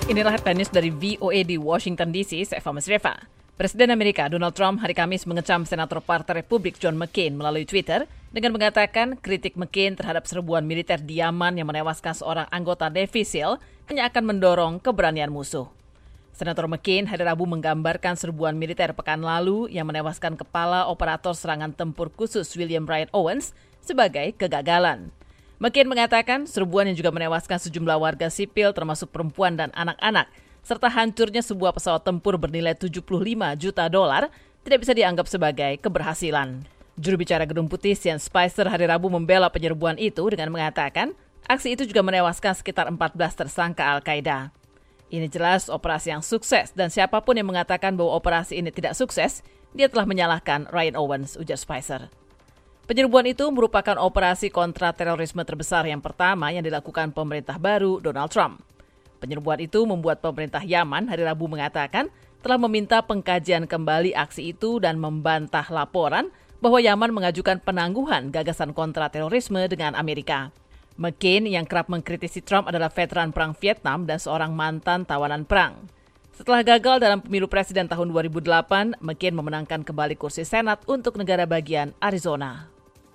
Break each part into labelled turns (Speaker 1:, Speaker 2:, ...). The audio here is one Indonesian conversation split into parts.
Speaker 1: Inilah headline news dari VOA di Washington DC, saya Fahmi Reva. Presiden Amerika Donald Trump hari Kamis mengecam Senator Partai Republik John McCain melalui Twitter dengan mengatakan kritik McCain terhadap serbuan militer di Yaman yang menewaskan seorang anggota Navy SEAL hanya akan mendorong keberanian musuh. Senator McCain hari Rabu menggambarkan serbuan militer pekan lalu yang menewaskan kepala operator serangan tempur khusus William Ryan Owens sebagai kegagalan. McCain mengatakan serbuan yang juga menewaskan sejumlah warga sipil termasuk perempuan dan anak-anak, serta hancurnya sebuah pesawat tempur bernilai $75 juta tidak bisa dianggap sebagai keberhasilan. Juru bicara Gedung Putih Sean Spicer hari Rabu membela penyerbuan itu dengan mengatakan aksi itu juga menewaskan sekitar 14 tersangka Al-Qaeda. Ini jelas operasi yang sukses dan siapapun yang mengatakan bahwa operasi ini tidak sukses, dia telah menyalahkan Ryan Owens, ujar Spicer. Penyerbuan itu merupakan operasi kontra terorisme terbesar yang pertama yang dilakukan pemerintah baru Donald Trump. Penyerbuan itu membuat pemerintah Yaman hari Rabu mengatakan telah meminta pengkajian kembali aksi itu dan membantah laporan bahwa Yaman mengajukan penangguhan gagasan kontra terorisme dengan Amerika. McCain yang kerap mengkritisi Trump adalah veteran perang Vietnam dan seorang mantan tawanan perang. Setelah gagal dalam pemilu presiden tahun 2008, McCain memenangkan kembali kursi Senat untuk negara bagian Arizona.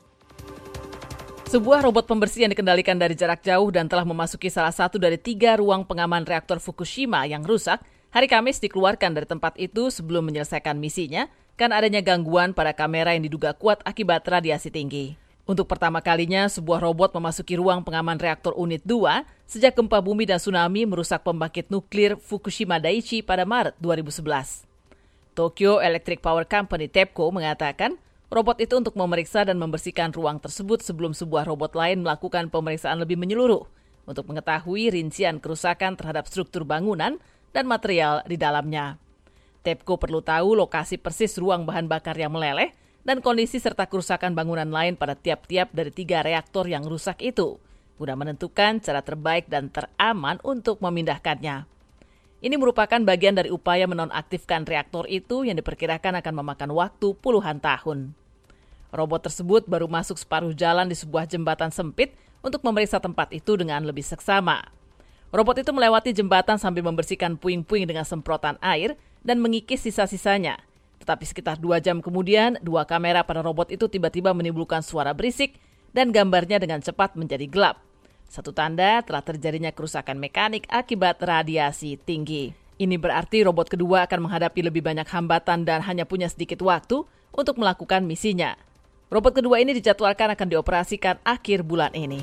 Speaker 1: Sebuah robot pembersih yang dikendalikan dari jarak jauh dan telah memasuki salah satu dari 3 ruang pengaman reaktor Fukushima yang rusak, hari Kamis dikeluarkan dari tempat itu sebelum menyelesaikan misinya karena adanya gangguan pada kamera yang diduga kuat akibat radiasi tinggi. Untuk pertama kalinya, sebuah robot memasuki ruang pengaman reaktor unit 2 sejak gempa bumi dan tsunami merusak pembangkit nuklir Fukushima Daiichi pada Maret 2011. Tokyo Electric Power Company (TEPCO) mengatakan robot itu untuk memeriksa dan membersihkan ruang tersebut sebelum sebuah robot lain melakukan pemeriksaan lebih menyeluruh untuk mengetahui rincian kerusakan terhadap struktur bangunan dan material di dalamnya. TEPCO perlu tahu lokasi persis ruang bahan bakar yang meleleh dan kondisi serta kerusakan bangunan lain pada tiap-tiap dari 3 reaktor yang rusak itu, guna menentukan cara terbaik dan teraman untuk memindahkannya. Ini merupakan bagian dari upaya menonaktifkan reaktor itu yang diperkirakan akan memakan waktu puluhan tahun. Robot tersebut baru masuk separuh jalan di sebuah jembatan sempit untuk memeriksa tempat itu dengan lebih seksama. Robot itu melewati jembatan sambil membersihkan puing-puing dengan semprotan air dan mengikis sisa-sisanya. Tetapi sekitar 2 jam kemudian, 2 kamera pada robot itu tiba-tiba menimbulkan suara berisik dan gambarnya dengan cepat menjadi gelap. Satu tanda telah terjadinya kerusakan mekanik akibat radiasi tinggi. Ini berarti robot kedua akan menghadapi lebih banyak hambatan dan hanya punya sedikit waktu untuk melakukan misinya. Robot kedua ini dijadwalkan akan dioperasikan akhir bulan ini.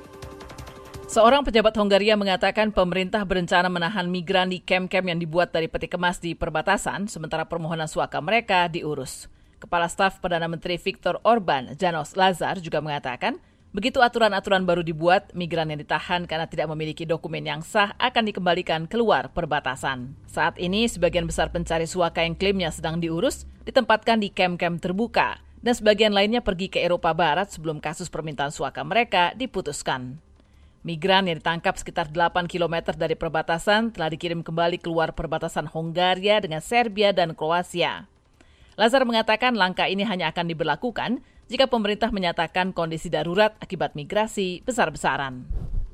Speaker 1: Seorang pejabat Hongaria mengatakan pemerintah berencana menahan migran di kamp-kamp yang dibuat dari peti kemas di perbatasan, sementara permohonan suaka mereka diurus. Kepala Staf Perdana Menteri Viktor Orban, Janos Lazar, juga mengatakan, begitu aturan-aturan baru dibuat, migran yang ditahan karena tidak memiliki dokumen yang sah akan dikembalikan keluar perbatasan. Saat ini, sebagian besar pencari suaka yang klaimnya sedang diurus ditempatkan di kamp-kamp terbuka, dan sebagian lainnya pergi ke Eropa Barat sebelum kasus permintaan suaka mereka diputuskan. Migran yang ditangkap sekitar 8 km dari perbatasan telah dikirim kembali keluar perbatasan Hongaria dengan Serbia dan Kroasia. Lazar mengatakan langkah ini hanya akan diberlakukan jika pemerintah menyatakan kondisi darurat akibat migrasi besar-besaran.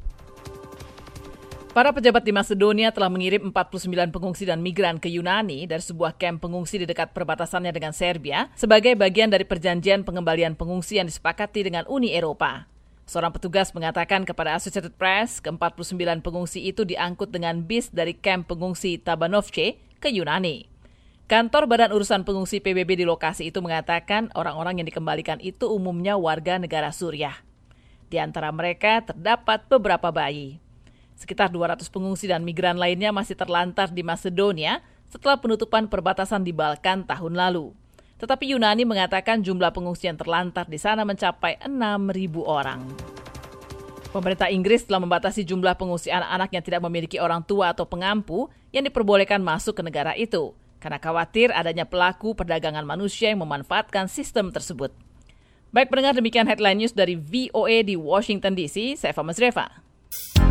Speaker 1: Para pejabat di Masedonia telah mengirim 49 pengungsi dan migran ke Yunani dari sebuah kamp pengungsi di dekat perbatasannya dengan Serbia sebagai bagian dari perjanjian pengembalian pengungsi yang disepakati dengan Uni Eropa. Seorang petugas mengatakan kepada Associated Press, ke-49 pengungsi itu diangkut dengan bis dari kamp pengungsi Tabanovce ke Yunani. Kantor Badan Urusan Pengungsi PBB di lokasi itu mengatakan orang-orang yang dikembalikan itu umumnya warga negara Suriah. Di antara mereka terdapat beberapa bayi. Sekitar 200 pengungsi dan migran lainnya masih terlantar di Masedonia setelah penutupan perbatasan di Balkan tahun lalu. Tetapi Yunani mengatakan jumlah pengungsi yang terlantar di sana mencapai 6.000 orang. Pemerintah Inggris telah membatasi jumlah pengungsi anak-anak yang tidak memiliki orang tua atau pengampu yang diperbolehkan masuk ke negara itu, karena khawatir adanya pelaku perdagangan manusia yang memanfaatkan sistem tersebut. Baik pendengar, demikian headline news dari VOA di Washington DC. Saya Fahmi Reva.